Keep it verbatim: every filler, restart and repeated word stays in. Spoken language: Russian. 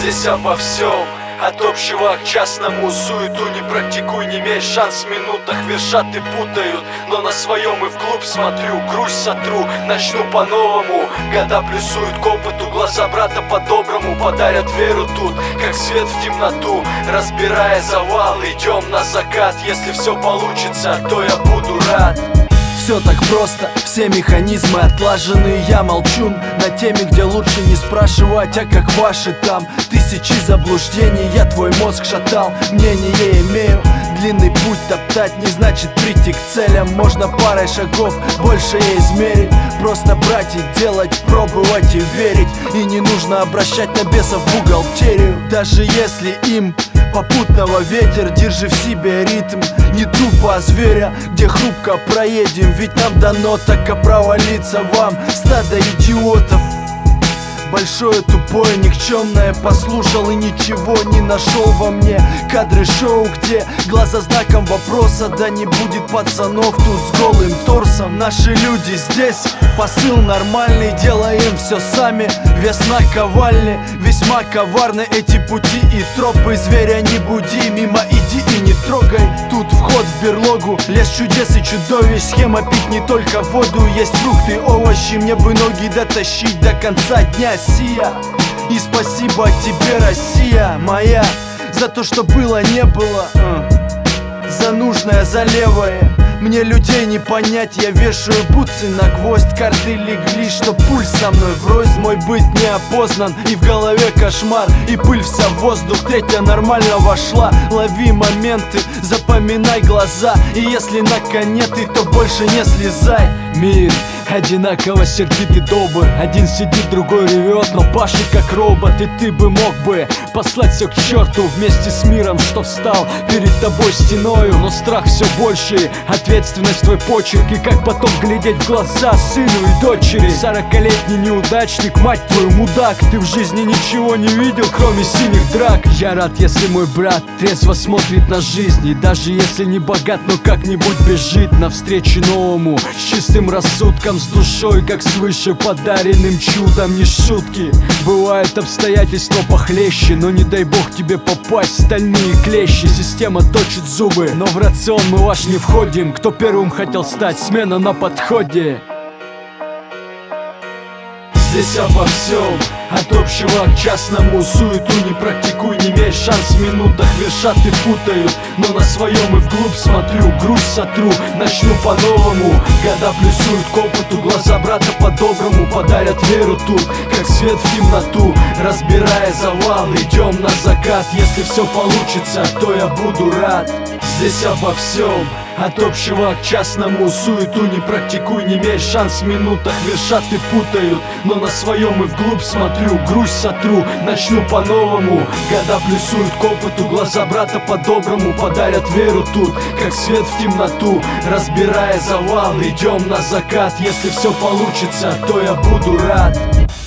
Здесь обо всем, от общего к частному. Суету не практикуй, не имеешь шанс в минутах. Вершат и путают, но на своем и вглубь смотрю. Грусть сотру, начну по-новому. Года плюсуют к опыту, глаза брата по-доброму подарят веру тут, как свет в темноту. Разбирая завал, идем на закат. Если все получится, то я буду рад. Все так просто, все механизмы отлажены. Я молчу на теме, где лучше не спрашивать, а как ваши там. Тысячи заблуждений, я твой мозг шатал. Мнение имею, длинный путь топтать не значит прийти к целям. Можно парой шагов больше измерить. Просто брать и делать, пробовать и верить. И не нужно обращать на бесов бухгалтерию. Даже если им попутного ветер, держи в себе ритм. Не трупа, а зверя, где хрупко проедем. Ведь нам дано так, а провалиться вам стадо идиотов. Большое, тупое, никчемное послушал и ничего не нашел во мне. Кадры шоу, где глаза знаком вопроса. Да не будет пацанов тут с голым торсом. Наши люди здесь, посыл нормальный. Делаем все сами, вес наковальни. Весьма коварны эти пути и тропы. Зверя не буди, мимо иди и не трогай. Тут вход в берлогу, лес чудес и чудовищ. Схема пить не только воду, есть фрукты, овощи. Мне бы ноги дотащить до конца дня сия. И спасибо тебе, Россия моя, за то, что было, не было, uh. за нужное, за левое. Мне людей не понять, я вешаю бутсы на гвоздь. Карты легли, что пульс со мной врозь. Мой быть не опознан, и в голове кошмар. И пыль вся в воздух, третья нормально вошла. Лови моменты, запоминай глаза. И если на коне ты, то больше не слезай. Мир одинаково сердит и добр. Один сидит, другой ревет, но пашет как робот. И ты бы мог бы послать все к черту вместе с миром, что встал перед тобой стеною. Но страх все больше, ответственность твой почерк. И как потом глядеть в глаза сыну и дочери. Сорокалетний неудачник, мать твою, мудак. Ты в жизни ничего не видел, кроме синих драк. Я рад, если мой брат трезво смотрит на жизнь. И даже если не богат, но как-нибудь бежит навстречу новому, с чистым рассудком, с душой, как свыше подаренным чудом. Не шутки, бывают обстоятельства похлеще, но не дай бог тебе попасть в стальные клещи. Система точит зубы, но в рацион мы ваш не входим. Кто первым хотел стать, смена на подходе. Здесь обо всем, от общего к частному. Суету не практикуй, не имеешь шанс в минутах. Вершат и путают, но на своем и вглубь смотрю. Грусть сотру, начну по-новому. Года плюсуют к опыту, глаза брата по-доброму подарят веру тут, как свет в темноту. Разбирая завал, идем на закат. Если все получится, то я буду рад. Здесь обо всем, от общего к частному. Суету не практикуй, не имеешь шанс в минутах. Вершат и путают, но на своем и вглубь смотрю. Грусть сотру, начну по-новому. Года плюсуют к опыту, глаза брата по-доброму подарят веру тут, как свет в темноту. Разбирая завал, идем на закат. Если все получится, то я буду рад.